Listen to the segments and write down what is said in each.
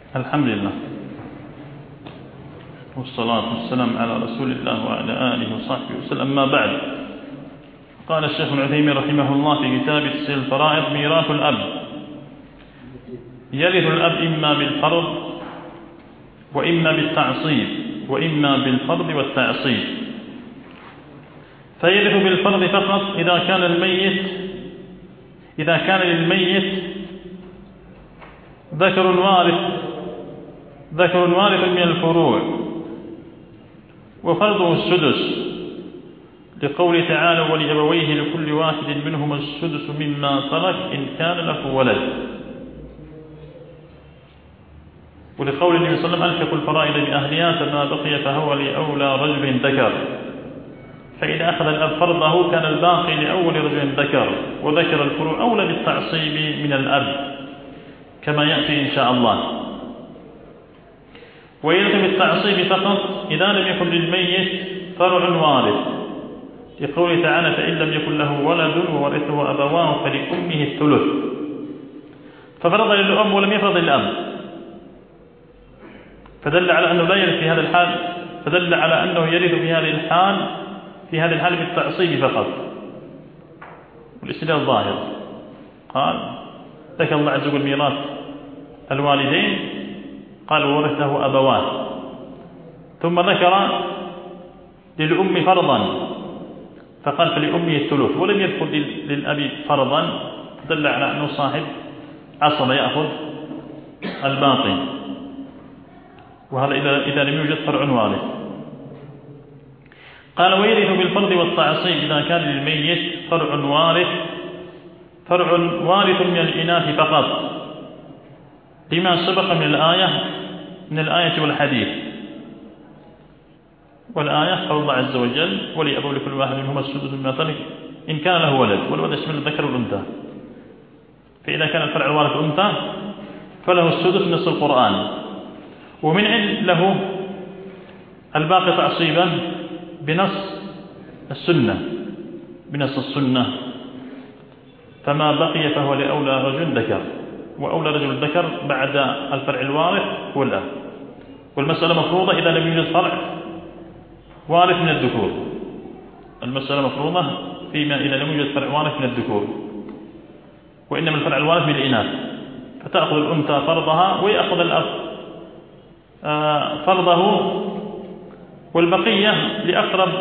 الحمد لله والصلاة والسلام على رسول الله وعلى آله وصحبه وسلم. ما بعد، قال الشيخ العثيمين رحمه الله في كتاب تفسير الفرائض: ميراث الأب. يرث الأب إما بالفرض وإما بالتعصيب وإما بالفرض والتعصيب. فيرث بالفرض فقط إذا كان للميت ذكر وارث من الفروع، وفرضه السدس، لقوله تعالى: ولأبويه لكل واحد منهما السدس مما ترك إن كان له ولد، ولقول النبي صلى الله عليه وسلم: ألحقوا الفرائض بأهلها فما بقي فهو لأولى رجل ذكر. فإذا أخذ الأب فرضه كان الباقي لأول رجل ذكر، وذكر الفروع أولى بالتعصيب من الأب كما يأتي إن شاء الله. ويرث بالتعصيب فقط إذا لم يكن للميت فرع وارث، لقوله تعالى: فإن لم يكن له ولد وورثه أبواه فلأمه الثلث. ففرض للأم ولم يفرض للأب، فدل على أنه لا يرث في هذا الحال، فدل على أنه يرث في هذه الحال بالتعصيب فقط. والاستدلال ظاهر. قال: ذكر الله عز وجل ميراث الوالدين، قال: وورثه أبواه، ثم ذكر للأم فرضا فقال: فلأمه الثلث، ولم يذكر للأب فرضا، دل على أنه صاحب عصبة يأخذ الباقي، وهذا إذا لم يوجد فرع وارث. قال: ويرث بالفرض والتعصيب إذا كان للميت فرع وارث من الإناث فقط، لما سبق من الآية والحديث. والآية قول الله عز وجل: ولأبوه لكل واحد منهما السدس مما ترك إن كان له ولد، والولد يشمل الذكر والأنثى، فإذا كان الفرع الوارث أنثى فله السدس نص القرآن، ومن له الباقي تعصيبا بنص السنة، فما بقي فهو لأولى رجل ذكر، وأولى رجل ذكر بعد الفرع الوارث هو الأب. والمسألة مفروضة إذا لم يوجد فرع وارث من الذكور. المسألة مفروضة فيما إذا لم يوجد فرع وارث من الذكور، وإنما الفرع الوارث من الإناث، فتأخذ الأنثى فرضها ويأخذ الأب فرضه، والبقية لأقرب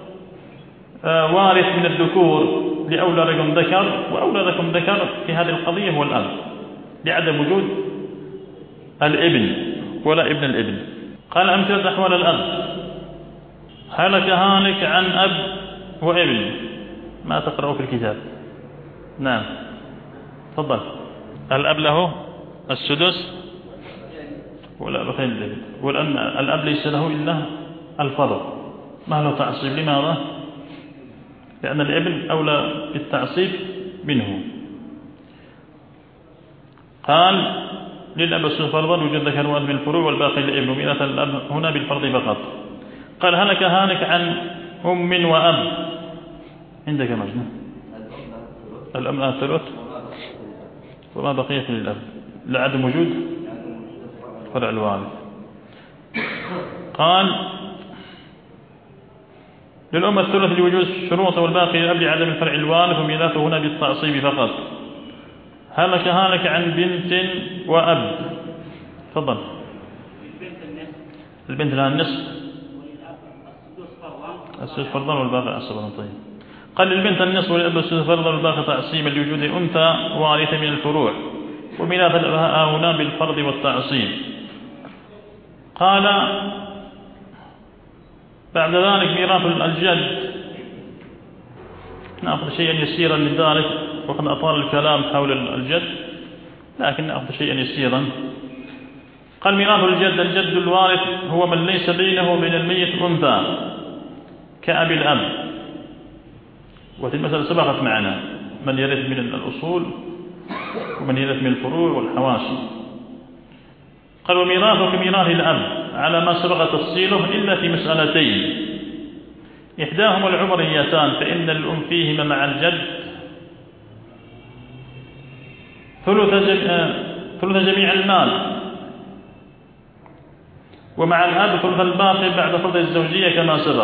وارث من الذكور لأولى رجل ذكر، وأولى رجل ذكر في هذه القضية هو الأب، لعدم وجود الابن ولا ابن الابن. قال: أمثلة أحوال الأب: هلك هالك عن أب وابن. ما تقرأه في الكتاب؟ نعم، تفضل. الأب له السدس ولا بقي الابن، والأن الأب ليس له إلا الفرض، ما له تعصيب. لماذا؟ لأن الابن أولى بالتعصيب منه. قال: للأب السدس فرضا وجد ذكر وارث من الفروع والباقي للابن، وميراث الأب هنا بالفرض فقط. قال: هلك هالك عن أم وأب. عندك مجنة الأم الثلث وما بقية للأب لعدم وجود فرع الوارث. قال: للأم الثلث لوجود الشروط، والباقي للأب لعدم الفرع الوارث، وميراثه هنا بالتعصيب فقط. هلك هالك عن بنت وأب. تفضل. البنت لها النصف، السدس فرضا والباقي عصبا. طيب. قال: للبنت النصف وللأب السدس فرضا والباقي تعصيبا لوجود أنثى وارثة من الفروع، وميراث الأب هنا بالفرض والتعصيب. قال: بعد ذلك ميراث الجد. نأخذ شيئا يسيرا من ذلك، وقد أطال الكلام حول الجد، لكن نأخذ شيئا يسيرا. قال: ميراث الجد الوارث هو من ليس بينه وبين الميت أنثى كأبي الأب، وهذه المسألة سبقت معنا، من يرث من الأصول ومن يرث من الفروع والحواشي. قال: وميراثه كميراث الأب على ما سبق تفصيله إلا في مسألتين: إحداهما العمريتان، فإن الأم فيهما مع الجد ثلث جميع المال، ومع الأب ثلث الباقي بعد فرض الزوجية كما سبق.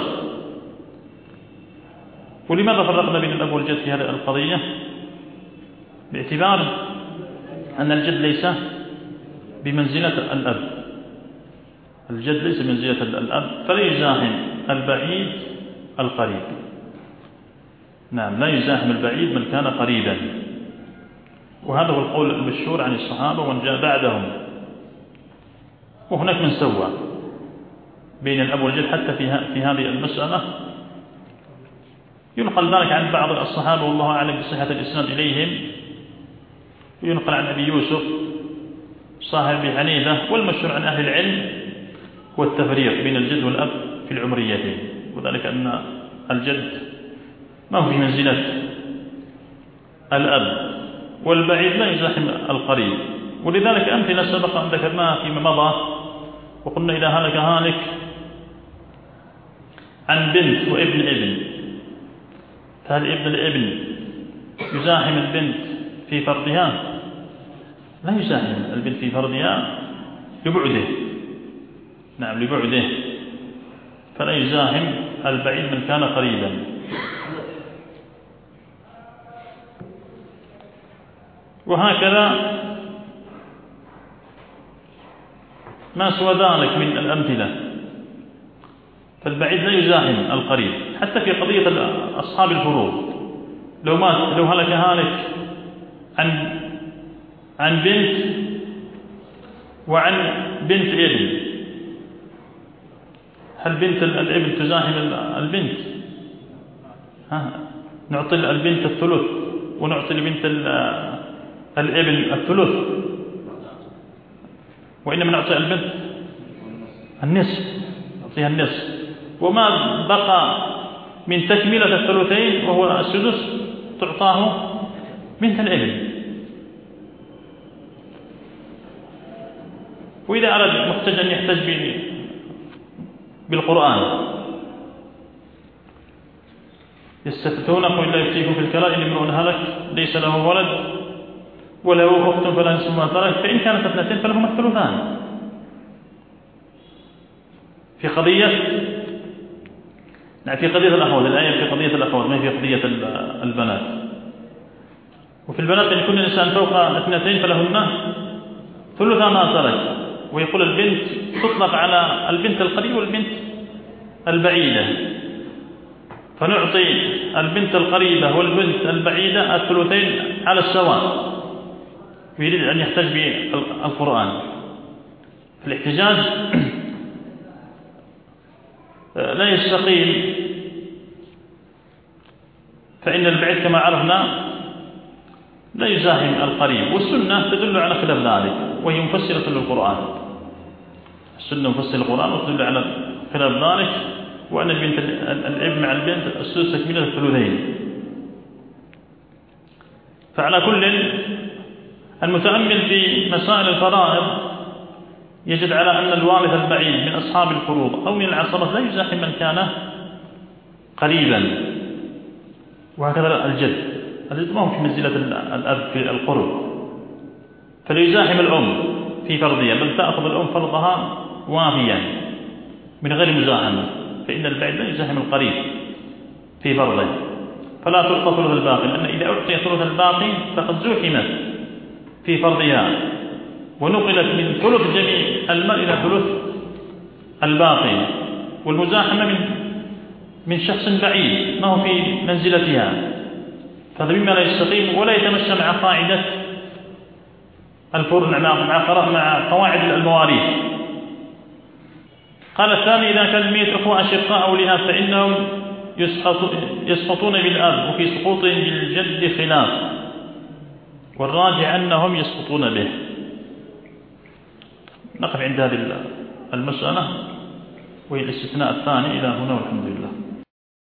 ولماذا فرقنا بين الأب والجد في هذه القضية؟ باعتبار أن الجد ليس بمنزلة الأب، الجد ليس بمنزلة الأب، فلا يزاحم البعيد القريب. نعم، لا يزاحم البعيد من كان قريبا، وهذا هو القول المشهور عن الصحابة ومن جاء بعدهم. وهناك من سوى بين الأب والجد حتى في هذه المسألة. ينقل ذلك عن بعض الصحابة والله أعلم بصحة الإسناد إليهم، وينقل عن أبي يوسف صاحب أبي حنيفة. والمشهور عن أهل العلم هو التفريق بين الجد والأب في العمريتين، وذلك أن الجد ما هو في منزلة الأب، والبعيد لا يزاحم القريب. ولذلك أمثلة سبق أن ذكرناها فيما مضى، وقلنا إذا هلك هالك عن بنت وابن ابن، فهل ابن الابن يزاحم البنت في فرضها؟ لا يزاحم البنت في فرضها لبعده، نعم لبعده، فلا يزاحم البعيد من كان قريبا. وهكذا ما سوى ذلك من الأمثلة، فالبعيد لا يزاحم القريب حتى في قضية أصحاب الفروض. لو هلك هالك عن بنت وعن بنت ابن، هل بنت الابن تزاحم البنت؟ نعطي البنت الثلث ونعطي البنت الابن الثلث، وإنما نعطي البنت النصف، نعطيها النصف، وما بقى من تكملة الثلثين وهو السدس تعطاه بنت الابن. وإذا أراد محتاج أن يحتج بالقرآن يستفتونك وإلا يفتيكم في الكلام إن امرؤ هلك ليس له ولد وله أخت فلا نصف ما ترك، فإن كانت اثنتين فلهما الثلثان. في قضية الأخوات، الآية في قضية الأخوات ما في قضية البنات. وفي البنات أن يكون الإنسان فوق اثنتين فلهن ثلثا ما ترك. ويقول البنت تطلق على البنت القريبة والبنت البعيدة، فنعطي البنت القريبة والبنت البعيدة الثلثين على السواء، ويريد أن يحتج بالقرآن. في الاحتجاج لا يستقيم، فإن البعيد كما عرفنا لا يزاحم القريب، والسنة تدل على خلاف ذلك وهي مفسرة للقرآن. السنة مفسرة للقرآن وتدل على خلاف ذلك، وأن البنت الابن مع البنت السدس تكملة الثلثين. فعلى كل المتأمل في مسائل الفرائض يجد على أن الوارث البعيد من أصحاب الفروض أو من العصبة لا يزاحم من كان قريبا. وهكذا الجد ما هو في منزلة الأب في القرب، فليزاحم الأم في فرضها، بل تأخذ الأم فرضها وافيا من غير مزاحمة، فإن البعيد لا يزاحم القريب في فرضه، فلا تعطى ثلث الباقي، لأن إذا أعطي ثلث الباقي فقد زحمت في فرضها ونقلت من ثلث جميع المال إلى ثلث الباقي، والمزاحمة من شخص بعيد ما هو في منزلتها، فهذا مما لا يستقيم ولا يتمشى مع قاعدة الفروض مع قواعد المواريث. قال الثاني: إذا كان الميت أخوة أشقاء أو لأب فإنهم يسقطون بالأب، وفي سقوطهم بالجد خلاف، والراجع أنهم يسقطون به. نقف عند هذه المسألة وهي الاستثناء الثاني. إلى هنا والحمد لله.